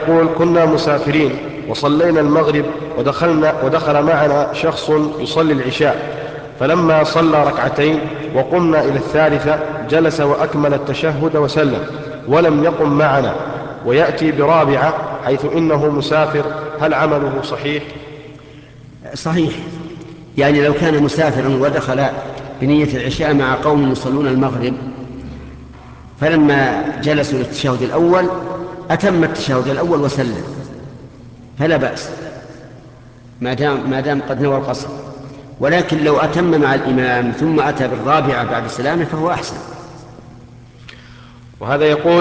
يقول: كنا مسافرين وصلينا المغرب ودخل معنا شخص يصلي العشاء، فلما صلى ركعتين وقمنا إلى الثالثة جلس وأكمل التشهد وسلم ولم يقم معنا، ويأتي برابعة حيث إنه مسافر، هل عمله صحيح؟ صحيح. يعني لو كان مسافرا ودخل بنية العشاء مع قوم يصلون المغرب، فلما جلسوا للتشهد الأول أتم التشهد الأول وسلم، فلا بأس ما دام قد نوى القصر. ولكن لو أتم مع الإمام ثم أتى بالرابعة بعد سلامه فهو أحسن. وهذا يقول: